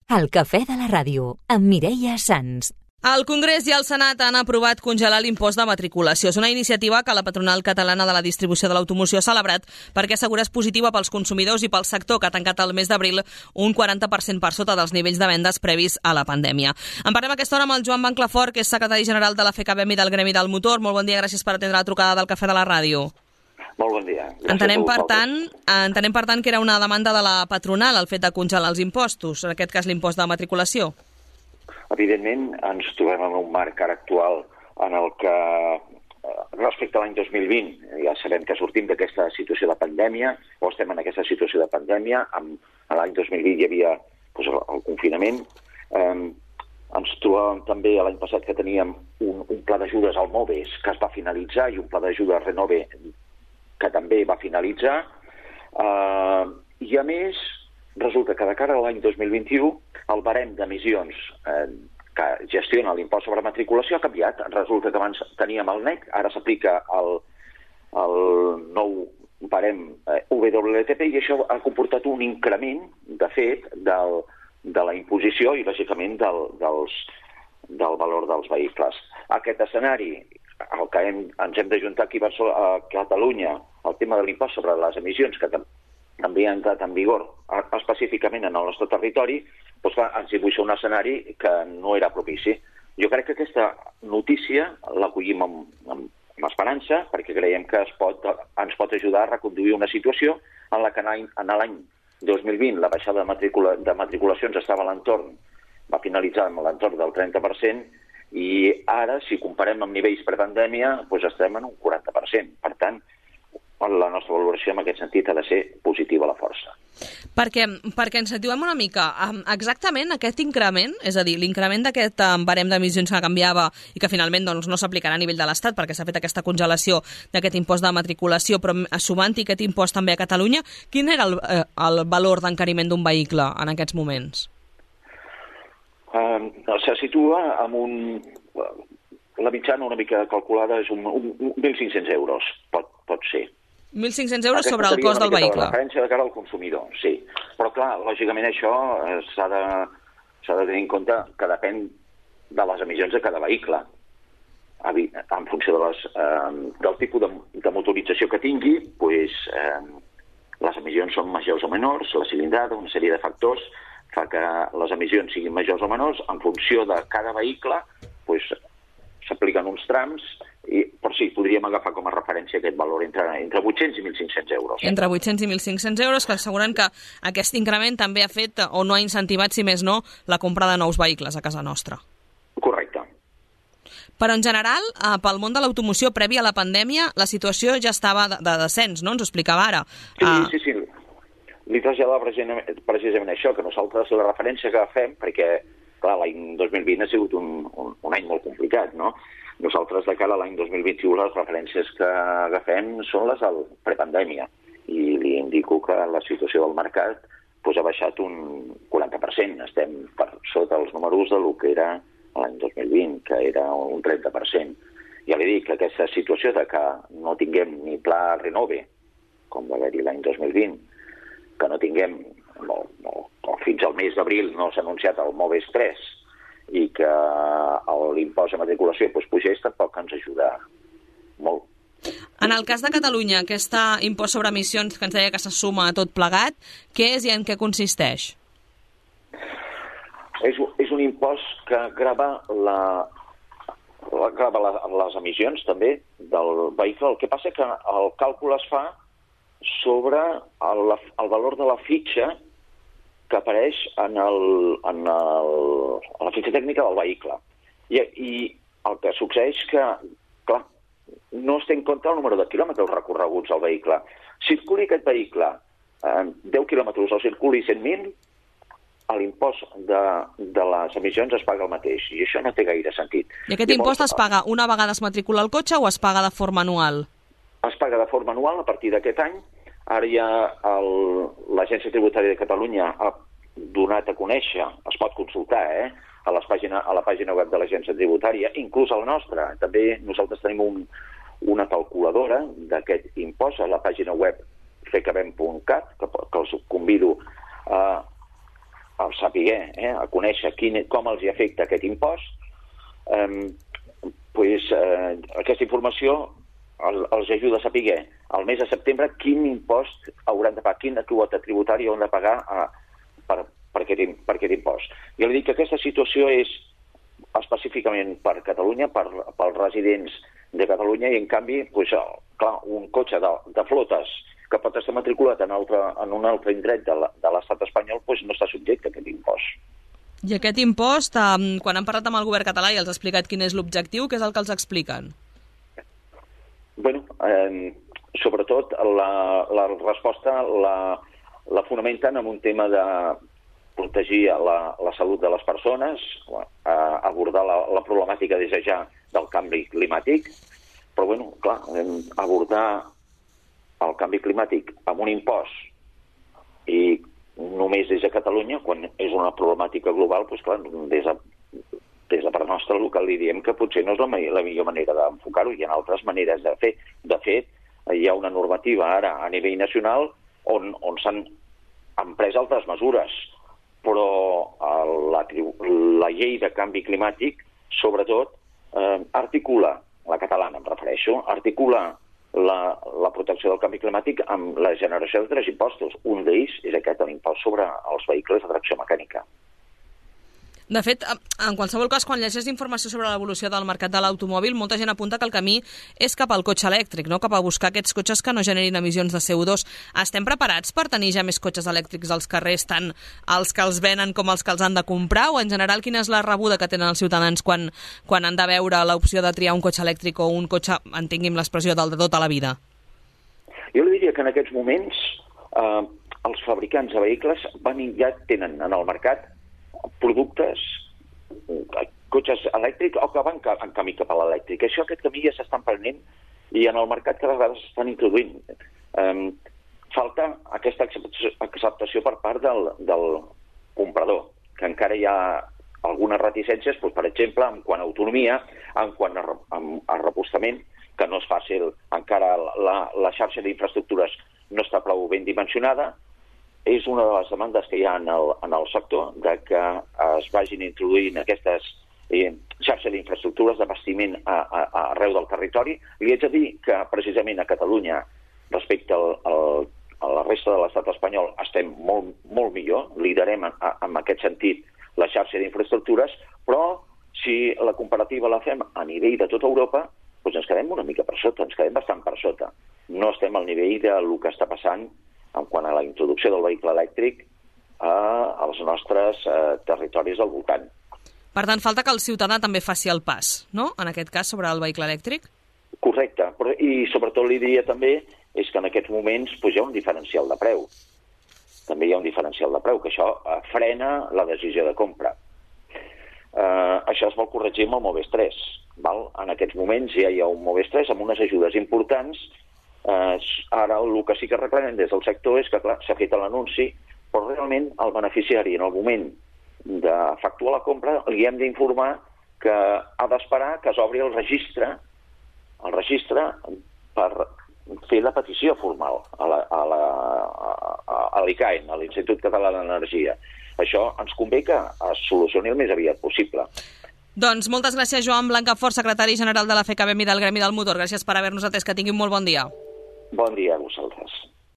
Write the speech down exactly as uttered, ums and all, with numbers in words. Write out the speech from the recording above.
El cafè de la ràdio, amb Mireia Sans. El Congrés i el Senat han aprovat congelar l'impost de matriculació. És una iniciativa que la patronal catalana de la distribució de l'automoció ha celebrat perquè assegura és positiva pels consumidors i pel sector, que ha tancat el mes d'abril un quaranta per cent per sota dels nivells de vendes previs a la pandèmia. En parlem a aquesta hora amb el Joan Banclafort, que és secretari general de la FECABEM i del Gremi del Motor. Molt bon dia, gràcies per atendre la trucada del cafè de la ràdio. Molt bon dia. Entenem per, tant, entenem, per tant, que era una demanda de la patronal el fet de congelar els impostos, en aquest cas l'impost de matriculació. Evidentment, ens trobem en un marc ara actual en el que, respecte a l'any dos mil vint, ja sabem que sortim d'aquesta situació de pandèmia, o estem en aquesta situació de pandèmia, amb, a l'any dos mil vint hi havia doncs, el, el confinament. Eh, ens trobàvem també l'any passat que teníem un, un pla d'ajudes al MOVES que es va finalitzar i un pla d'ajudes Renove que també va finalitzar, eh, i a més resulta que de cara a l'any dos mil vint-i-u el barem d'emissions eh, que gestiona l'impost sobre matriculació ha canviat. Resulta que abans teníem el N E C, ara s'aplica el, el nou barem eh, W L T P, i això ha comportat un increment, de fet, del, de la imposició i, lògicament, del, dels, del valor dels vehicles. Aquest escenari, el que hem, ens hem d'ajuntar aquí a Catalunya, el tema de l'impost sobre les emissions, que també ha entrat en vigor específicament en el nostre territori, doncs clar, ens dibuixa un escenari que no era propici. Jo crec que aquesta notícia l'acollim amb, amb esperança, perquè creiem que es pot, ens pot ajudar a reconduir una situació en la que en l'any dos mil vint la baixada de, matricula, de matriculacions estava a l'entorn, va finalitzar amb l'entorn del trenta per cent, i ara, si comparem amb nivells prepandèmia, doncs estem en un quaranta per cent. Per tant, la nostra valoració en aquest sentit ha de ser positiva a la força. Perquè, perquè ens situem una mica, exactament aquest increment, és a dir, l'increment d'aquest barem d'emissions que canviava i que finalment doncs, no s'aplicarà a nivell de l'Estat perquè s'ha fet aquesta congelació d'aquest impost de matriculació, però sumant-hi aquest impost també a Catalunya, quin era el, el valor d'encariment d'un vehicle en aquests moments? Uh, se situa amb un... La mitjana una mica calculada és un, un, un mil cinc-cents euros, pot, pot ser. mil cinc-cents euros sobre el cost del vehicle. La referència de cara al consumidor, sí. Però clar, lògicament això s'ha de, s'ha de tenir en compte que depèn de les emissions de cada vehicle, en funció de les, eh, del tipus de, de motorització que tingui, doncs, eh, les emissions són majors o menors, la cilindrada, una sèrie de factors fa que les emissions siguin majors o menors. En funció de cada vehicle doncs, s'apliquen uns trams, i, però sí, podríem agafar com a referència aquest valor entre, entre vuit-cents i mil cinc-cents euros. Entre vuit-cents i mil cinc-cents euros, que asseguren que aquest increment també ha fet, o no ha incentivat, si més no, la compra de nous vehicles a casa nostra. Correcte. Però en general, eh, pel món de l'automoció, previ a la pandèmia, la situació ja estava de, de descens, no? Ens ho explicava ara. Sí, uh... sí, sí. Li traslladava precisament, precisament això, que nosaltres la referència que fem, perquè clar, l'any dos mil vint ha sigut un, un, un any molt complicat, no? Nosaltres de cara a l'any dos mil vint-i-u les referències que agafem són les del prepandèmia, i li indico que la situació del mercat doncs, ha baixat un quaranta per cent. Estem per sota els números de lo que era l'any dos mil vint, que era un trenta per cent. Ja li dic que aquesta situació de que no tinguem ni pla Renove, com va haver-hi l'any dos mil vint, que no tinguem, no, no, fins al mes d'abril no s'ha anunciat el MOVES tres, i que l'impost de matriculació doncs, pugés, tampoc ens ajuda molt. En el cas de Catalunya, aquest impost sobre emissions que ens deia que se suma a tot plegat, què és i en què consisteix? És, és un impost que grava, la, grava la, les emissions també del vehicle. El que passa que el càlcul es fa sobre el, el valor de la fitxa que apareix en, el, en el, la fitxa tècnica del vehicle. I, i el que succeeix que, clar, no es té en compte el número de quilòmetres recorreguts al vehicle. Circuli aquest vehicle eh, deu quilòmetres o circuli cent mil, l'impost de, de les emissions es paga el mateix, i això no té gaire sentit. I aquest impost Llavors, es paga una vegada es matricula el cotxe o es paga de forma anual? Es paga de forma anual a partir d'aquest any. Ara ja l'Agència Tributària de Catalunya ha donat a conèixer, es pot consultar, eh, a, les pàgina, a la pàgina web de l'Agència Tributària, inclús a la nostra. També nosaltres tenim un, una calculadora d'aquest impost a la pàgina web fecabem punt cat, que, que els convido a, a saber, eh, a conèixer quin, com els hi afecta aquest impost, eh, pues, eh, aquesta informació el, els ajuda a saber al mes de setembre quin impost hauran de pagar, quina quota tributària hauran de pagar a, per, per, aquest, per aquest impost. Jo li dic que aquesta situació és específicament per Catalunya, per, pels residents de Catalunya, i en canvi, pues, clar, un cotxe de, de flotes que pot estar matriculat en, altre, en un altre indret de l'estat espanyol, pues, no està subjecte a aquest impost. I aquest impost, eh, quan han parlat amb el govern català i els ha explicat quin és l'objectiu, què és el que els expliquen? Bueno, eh, sobretot la, la resposta la, la fonamenten en un tema de protegir la, la salut de les persones, eh, abordar la, la problemàtica des de ja del canvi climàtic, però, bueno, clar, abordar el canvi climàtic amb un impost i només des de Catalunya, quan és una problemàtica global, doncs clar, des de, des de part nostra el que li diem que potser no és la, la millor manera d'enfocar-ho, hi ha altres maneres de fer. De fet, hi ha una normativa ara a nivell nacional on, on s'han emprès altres mesures, però la, la llei de canvi climàtic, sobretot, eh, articula, la catalana em refereixo, articula La, la protecció del canvi climàtic amb la generació de tres impostos. Un d'ells és aquest, l'impost sobre els vehicles de tracció mecànica. De fet, en qualsevol cas, quan llegeix informació sobre l'evolució del mercat de l'automòbil, molta gent apunta que el camí és cap al cotxe elèctric, no? Cap a buscar aquests cotxes que no generin emissions de C O dos. Estem preparats per tenir ja més cotxes elèctrics als carrers, tant els que els venen com els que els han de comprar? O en general, quina és la rebuda que tenen els ciutadans quan, quan han de veure l'opció de triar un cotxe elèctric o un cotxe, entenguem l'expressió, del de tota la vida? Jo li diria que en aquests moments eh, els fabricants de vehicles van, ja tenen en el mercat productes, cotxes elèctrics o que van en camí cap a l'elèctric. Això, aquest camí ja s'estan prenent i en el mercat cada vegada s'estan introduint. Um, falta aquesta acceptació per part del, del comprador, que encara hi ha algunes reticències, doncs, per exemple, en quant a autonomia, en quant a, a, a repostament, que no és fàcil, encara la, la xarxa d'infraestructures no està prou ben dimensionada. És una de les demandes que hi ha en el, en el sector, de que es vagin introduint aquestes eh, xarxes d'infraestructures d'abastiment a, a, a arreu del territori. Li haig de dir que precisament a Catalunya, respecte al, al, a la resta de l'estat espanyol, estem molt, molt millor, liderem en, en aquest sentit la xarxa d'infraestructures, però si la comparativa la fem a nivell de tota Europa, doncs ens quedem una mica per sota, ens quedem bastant per sota. No estem al nivell del que està passant en quant a la introducció del vehicle elèctric a, als nostres eh, territoris al voltant. Per tant, falta que el ciutadà també faci el pas, no?, en aquest cas, sobre el vehicle elèctric? Correcte, però, i sobretot li diria també és que en aquests moments pues, hi ha un diferencial de preu. També hi ha un diferencial de preu, que això eh, frena la decisió de compra. Eh, això es vol corregir amb el Moves tres. Val? En aquests moments ja hi ha un Moves tres amb unes ajudes importants. Uh, ara el que sí que reclamem des del sector és que, clar, s'ha fet l'anunci, però realment el beneficiari en el moment d'efectuar la compra li hem d'informar que ha d'esperar que s'obri el registre el registre per fer la petició formal a la, a la, a l'I C A E N, a l'Institut Català d'Energia. Això ens convé que es solucioni el més aviat possible. Doncs moltes gràcies, Joan Blancafort, secretari general de la F E C A B E M i del Gremi del Motor. Gràcies per haver-nos atès. Que tinguin molt bon dia. Bon dia a vosaltres.